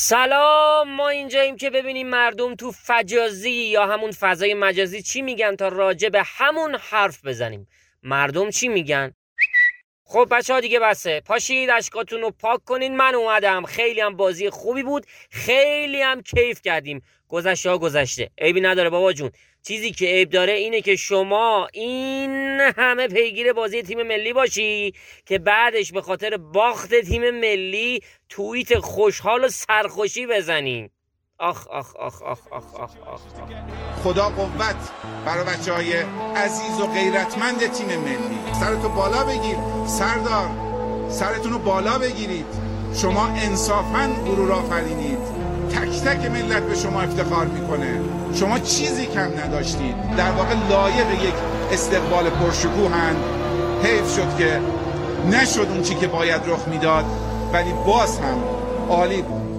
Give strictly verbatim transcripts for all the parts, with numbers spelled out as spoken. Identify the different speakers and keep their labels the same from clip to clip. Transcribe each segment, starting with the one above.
Speaker 1: سلام، ما اینجاییم که ببینیم مردم تو فجازی یا همون فضای مجازی چی میگن تا راجع به همون حرف بزنیم. مردم چی میگن؟ خب بچه ها دیگه بسه، پاشید اشکاتون رو پاک کنین. من اومدم، خیلی هم بازی خوبی بود، خیلی هم کیف کردیم. گذشته ها گذشته، عیبی نداره بابا جون. چیزی که عیب داره اینه که شما این همه پیگیر بازی تیم ملی باشی که بعدش به خاطر باخت تیم ملی توییت خوشحال و سرخوشی بزنین. آخ آخ آخ آخ آخ آخ آخ
Speaker 2: خدا قوت برای بچه های عزیز و غیرتمند تیم ملی. سرتو بالا بگیر سردار، سرتون رو بالا بگیرید. شما انصافاً غرور آفرینید، تک تک ملت به شما افتخار میکنه. شما چیزی کم نداشتید، در واقع لایق یک استقبال پرشکوهند. حیف شد که نشد اون چی که باید رخ میداد، ولی باز هم عالی بود.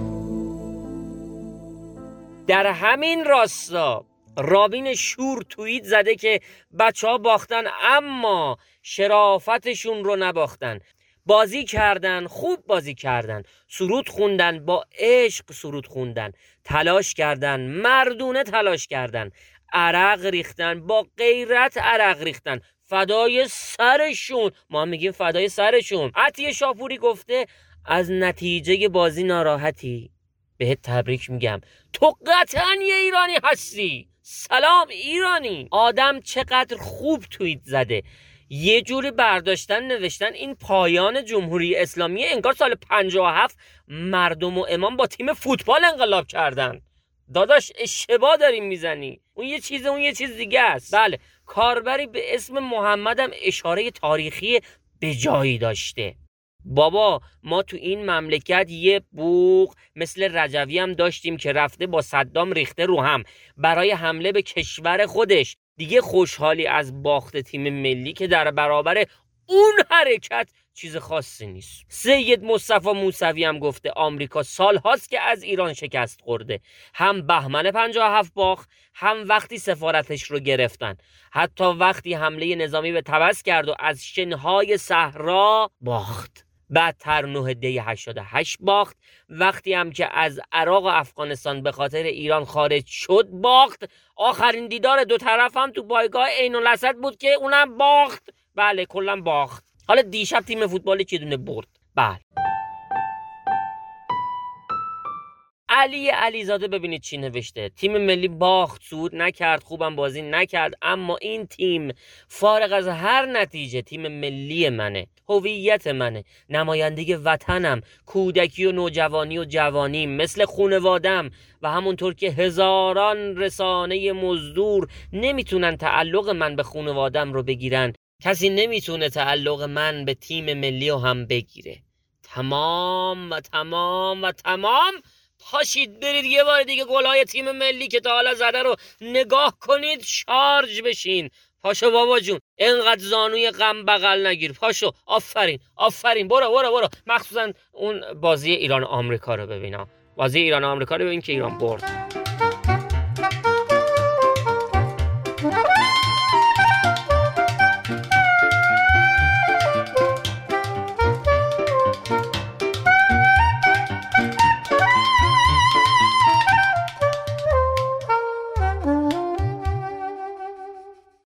Speaker 1: در همین راستا رابین شور توییت زده که بچه ها باختن اما شرافتشون رو نباختن. بازی کردن، خوب بازی کردن، سرود خوندن، با عشق سرود خوندن، تلاش کردن، مردونه تلاش کردن، عرق ریختن، با غیرت عرق ریختن، فدای سرشون. ما هم میگیم فدای سرشون. عطیه شاپوری گفته از نتیجه بازی ناراحتی؟ بهت تبریک میگم، تو قطعا یه ایرانی هستی. سلام ایرانی. آدم چقدر خوب توییت زده، یه جوری برداشتن نوشتن این پایان جمهوری اسلامی، انگار سال پنجاه و هفت مردم و امام با تیم فوتبال انقلاب کردن. داداش اشتباه داریم میزنی، اون یه چیز اون یه چیز دیگه است. بله، کاربری به اسم محمدم اشاره تاریخی به جایی داشته. بابا ما تو این مملکت یه بوق مثل رجوی هم داشتیم که رفته با صدام ریخته رو هم برای حمله به کشور خودش. دیگه خوشحالی از باخت تیم ملی که در برابر اون حرکت چیز خاصی نیست. سید مصطفی موسوی هم گفته آمریکا سال هاست که از ایران شکست خورده، هم بهمن پنجاه و هفت باخت، هم وقتی سفارتش رو گرفتن، حتی وقتی حمله نظامی به طبس کرد و از شنهای صحرا باخت. بعد تر نه دی هشتاد و هشت باخت، وقتی هم که از عراق و افغانستان به خاطر ایران خارج شد باخت. آخرین دیدار دو طرف هم تو پایگاه عین الاسد بود که اونم باخت. بله کلا باخت. حالا دیشب تیم فوتبال چه دونه برد. بله علی علیزاده ببینید چی نوشته. تیم ملی باخت، صعود نکرد، خوبم بازی نکرد، اما این تیم فارغ از هر نتیجه تیم ملی منه، هویت منه، نمایندگی وطنم، کودکی و نوجوانی و جوانی، مثل خونوادم. و همونطور که هزاران رسانه مزدور نمیتونن تعلق من به خونوادم رو بگیرن، کسی نمیتونه تعلق من به تیم ملی رو هم بگیره. تمام و تمام و تمام. پاشید برید یه بار دیگه گل‌های تیم ملی که تا حالا زده رو نگاه کنید، شارژ بشین. پاشو بابا جون، اینقدر زانوی غم بغل نگیر. پاشو، آفرین آفرین، برو برو برو. مخصوصا اون بازی ایران آمریکا رو ببینم، بازی ایران آمریکا رو ببین که ایران برد.